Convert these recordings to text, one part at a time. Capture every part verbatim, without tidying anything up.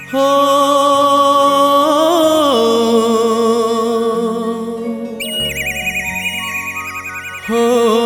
हो हो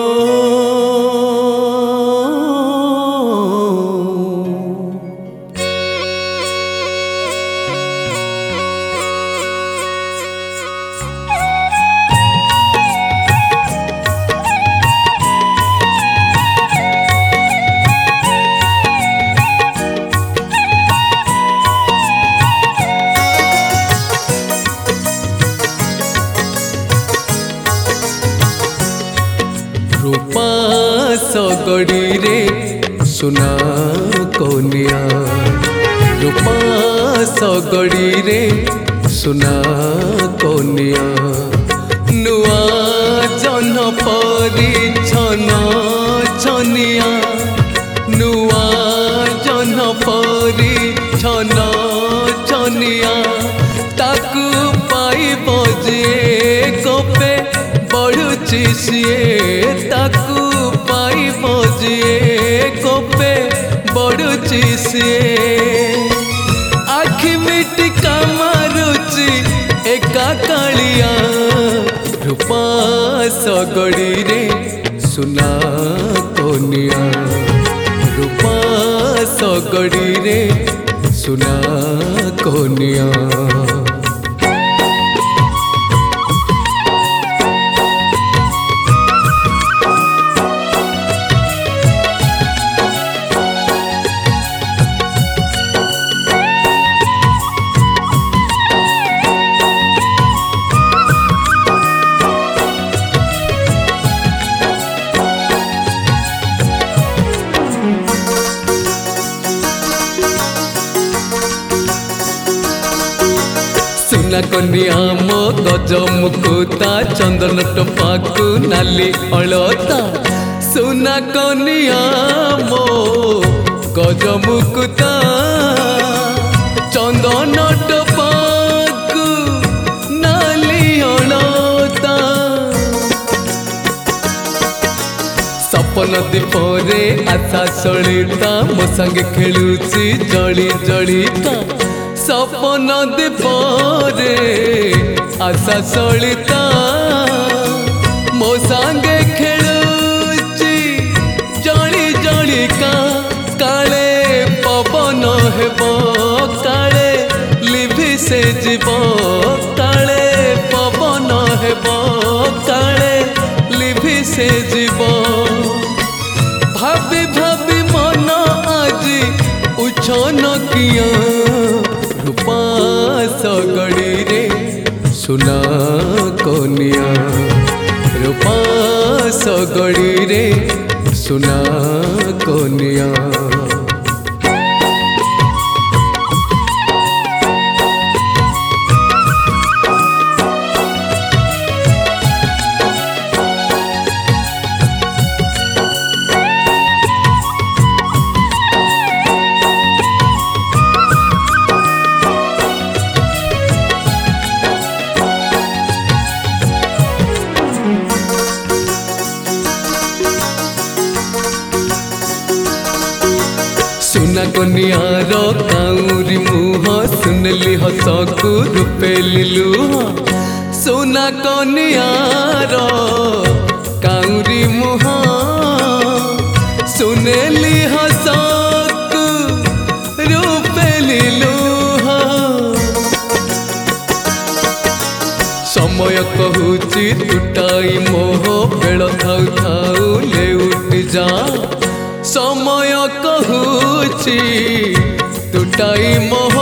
रूपा सगड़ी रे सुना कोनिया रूपा सगड़ी रे सुना कोनिया नुआ जन परी छन छनिया नुआ जन परी छन छनिया ताकू पाई बजे गोपे बढ़ुची सीए ताकू पाई बजिए गोपे बढ़ुची सीए आखि मिटिका मारुची एका कालिया रूपा सगड़ी रे सुना कोनिया रूपा सगड़ी रे सुना कोनिया सुना कन्या मो गज मुकुता चंदन टपाकू नाली अलता सुना कन्या मो गज मुकुता चंदन टपाकू नाली अलता सपन दीपरे आशा सलिता मो संगे खेलुची जड़ी जड़ीता सपन दीपरे आशा सलिता मो संगे खेलुची जड़ी जड़िका काले पवन हेब काले लिभि से जीव काले पवन हेब काले लिभि से जीव भाभी भाभी मन आजी उछन किया रूपा सगड़ी रे सुना कोनिया रूपा सगड़ी रे सुना कोनिया सुना कनियार काउरी मुह सुनली हसकू रूपेली लुह सुना कनियार काउरी मुह सुनली हसकू रूपेली लुह समय कहूची टूटाई मोह बेल थाउ थाउ ले उठ जा समय कहूची टूटाई मोह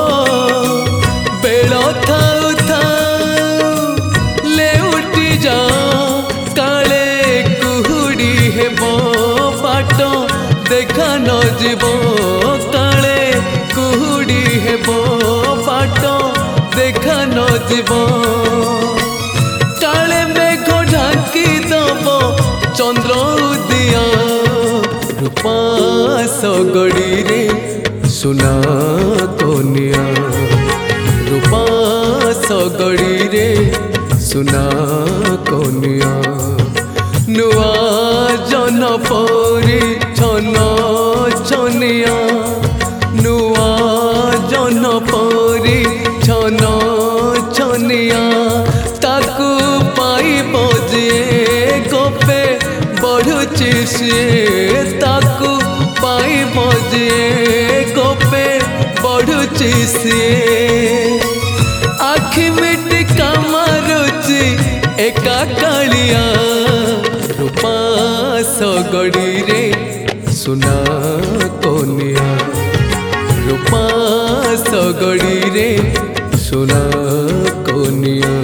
बेल थाउ थाउ ले उठी जा काले कुहुड़ी हेब बाट देखा न जीव काले कुहुड़ी हेब बाट देखा न जीव काले मेघ ढाकी दब चंद्र उदिया रूपा सगड़ी रे सुना कोनिया रूपा सगड़ी रे सुना कोनिया नुआ जन परी छन छनिया नुआ जन जिए ताकू पाई बजिए गोपे बढ़ुची सिए आखि मिट कामारुची एका कालिया रूपा सगड़ी रे सुना कोनिया रूपा सगड़ी रे सुना कोनिया।